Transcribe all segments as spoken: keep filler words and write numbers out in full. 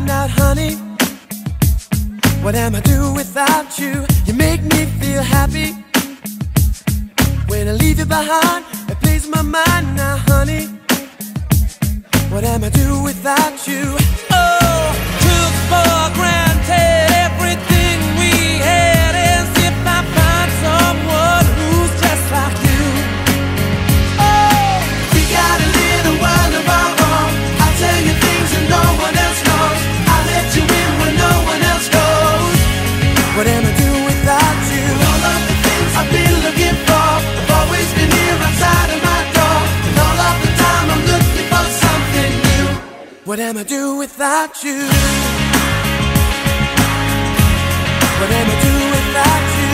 find out, honey, what am I do without you? You make me feel happy. When I leave you behind, it plays my mind now, honey. What am I do without you? Oh, took for granted everything we had, as if I find someone who's just like you. Oh, we got a little world of our own. I'll tell you things that no one else knows. I'll let you in when no one else goes. What am I do without you? All of the things I've been looking for have always been here outside of my door. And all of the time I'm looking for something new. What am I do without you? What am I do without you?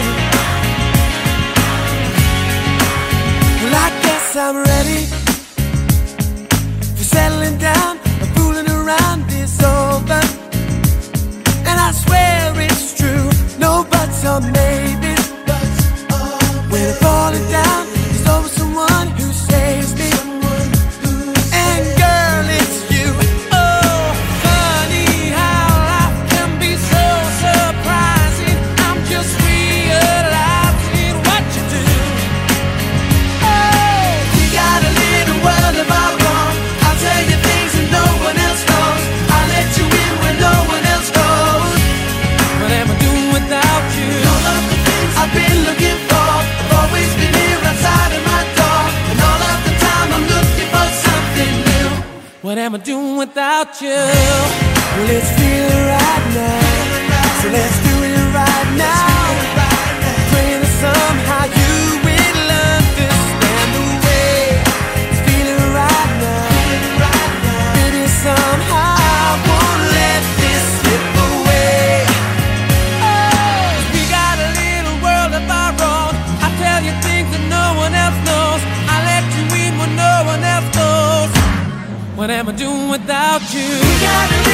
Well, I guess I'm ready for settling down and fooling around this over. And I swear it's true, no buts or maybes. When I'm falling down, there's always someone who saves me. And girl, it's you. Oh, funny how life can be so surprising. I'm just realizing what you do. Oh, we got a little world of our own. I'll tell you things that no one else knows. I'll let you in when no one else goes. What am I doing without you? All of the things I've been looking for have always been here outside of my door. And all of the time I'm looking for something new. What am I doing without you? Well, let's feel it right now. So let's do it right now. Praying that somehow you will understand the way it's feeling right now. Maybe somehow I won't let this slip away. Oh, we got a little world of our own. I tell you things that no one else knows. I let you in when no one else goes. What am I doing without you? We got a